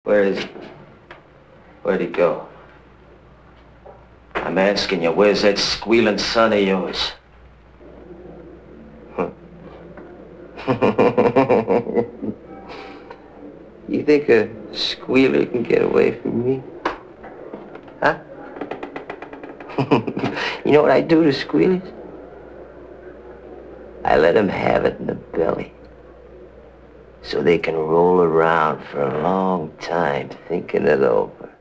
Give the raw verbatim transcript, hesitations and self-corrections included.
Where is he? Where'd he go? I'm asking you, where's that squealing son of yours? You think a squealer can get away from me? Huh? You know what I do to squealers? I let them have it in the belly. So they can roll around for a long time thinking it over.